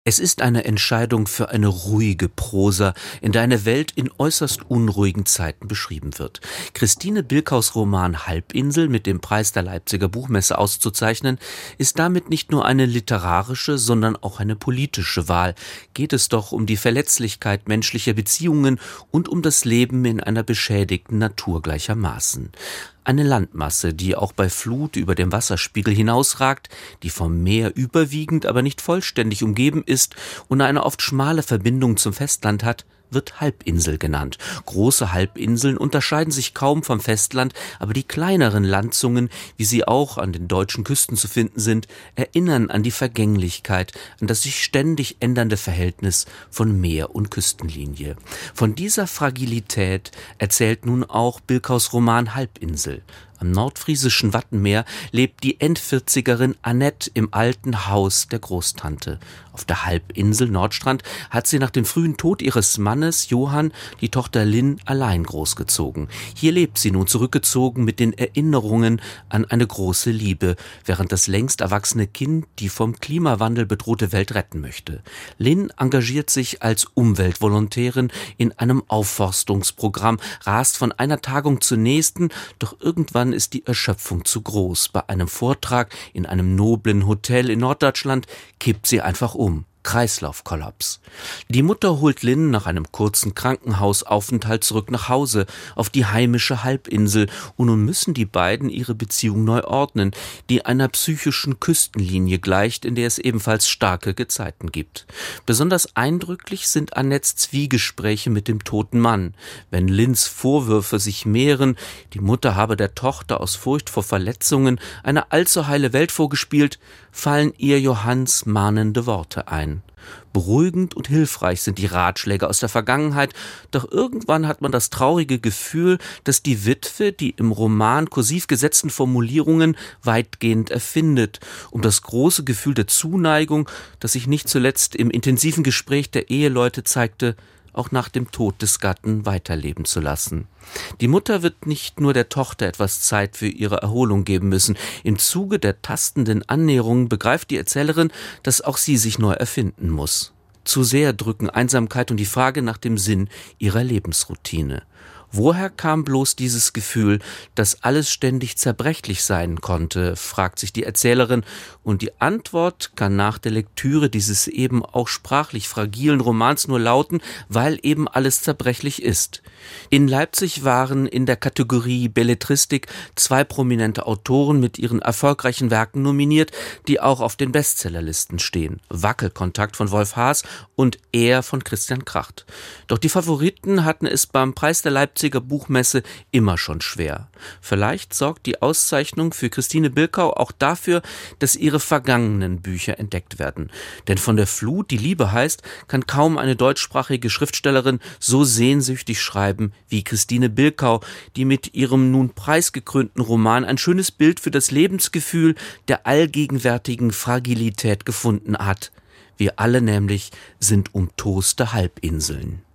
Es ist eine Entscheidung für eine ruhige Prosa, in der eine Welt in äußerst unruhigen Zeiten beschrieben wird. Christine Bilkaus Roman Halbinsel, mit dem Preis der Leipziger Buchmesse auszuzeichnen, ist damit nicht nur eine literarische, sondern auch eine politische Wahl. Geht es doch um die Verletzlichkeit menschlicher Beziehungen und um das Leben in einer beschädigten Natur gleichermaßen. Eine Landmasse, die auch bei Flut über dem Wasserspiegel hinausragt, die vom Meer überwiegend, aber nicht vollständig umgeben ist und eine oft schmale Verbindung zum Festland hat, wird Halbinsel genannt. Große Halbinseln unterscheiden sich kaum vom Festland, aber die kleineren Landzungen, wie sie auch an den deutschen Küsten zu finden sind, erinnern an die Vergänglichkeit, an das sich ständig ändernde Verhältnis von Meer und Küstenlinie. Von dieser Fragilität erzählt nun auch Bilkaus Roman Halbinsel. Am nordfriesischen Wattenmeer lebt die Endvierzigerin Annette im alten Haus der Großtante. Auf der Halbinsel Nordstrand hat sie nach dem frühen Tod ihres Mannes Johann die Tochter Lynn allein großgezogen. Hier lebt sie nun zurückgezogen mit den Erinnerungen an eine große Liebe, während das längst erwachsene Kind die vom Klimawandel bedrohte Welt retten möchte. Lynn engagiert sich als Umweltvolontärin in einem Aufforstungsprogramm, rast von einer Tagung zur nächsten, doch irgendwann ist die Erschöpfung zu groß. Bei einem Vortrag in einem noblen Hotel in Norddeutschland kippt sie einfach um. Kreislaufkollaps. Die Mutter holt Lynn nach einem kurzen Krankenhausaufenthalt zurück nach Hause, auf die heimische Halbinsel, und nun müssen die beiden ihre Beziehung neu ordnen, die einer psychischen Küstenlinie gleicht, in der es ebenfalls starke Gezeiten gibt. Besonders eindrücklich sind Annettes Zwiegespräche mit dem toten Mann. Wenn Lynns Vorwürfe sich mehren, die Mutter habe der Tochter aus Furcht vor Verletzungen eine allzu heile Welt vorgespielt, fallen ihr Johanns mahnende Worte ein. Beruhigend und hilfreich sind die Ratschläge aus der Vergangenheit, doch irgendwann hat man das traurige Gefühl, dass die Witwe die im Roman kursiv gesetzten Formulierungen weitgehend erfindet, um das große Gefühl der Zuneigung, das sich nicht zuletzt im intensiven Gespräch der Eheleute zeigte, auch nach dem Tod des Gatten weiterleben zu lassen. Die Mutter wird nicht nur der Tochter etwas Zeit für ihre Erholung geben müssen. Im Zuge der tastenden Annäherung begreift die Erzählerin, dass auch sie sich neu erfinden muss. Zu sehr drücken Einsamkeit und die Frage nach dem Sinn ihrer Lebensroutine. Woher kam bloß dieses Gefühl, dass alles ständig zerbrechlich sein konnte, fragt sich die Erzählerin, und die Antwort kann nach der Lektüre dieses eben auch sprachlich fragilen Romans nur lauten, weil eben alles zerbrechlich ist. In Leipzig waren in der Kategorie Belletristik 2 prominente Autoren mit ihren erfolgreichen Werken nominiert, die auch auf den Bestsellerlisten stehen. Wackelkontakt von Wolf Haas und Er von Christian Kracht. Doch die Favoriten hatten es beim Preis der Leipziger Buchmesse immer schon schwer. Vielleicht sorgt die Auszeichnung für Christine Bilkau auch dafür, dass ihre vergangenen Bücher entdeckt werden. Denn von der Flut, die Liebe heißt, kann kaum eine deutschsprachige Schriftstellerin so sehnsüchtig schreiben wie Christine Bilkau, die mit ihrem nun preisgekrönten Roman ein schönes Bild für das Lebensgefühl der allgegenwärtigen Fragilität gefunden hat. Wir alle nämlich sind umtoste Halbinseln.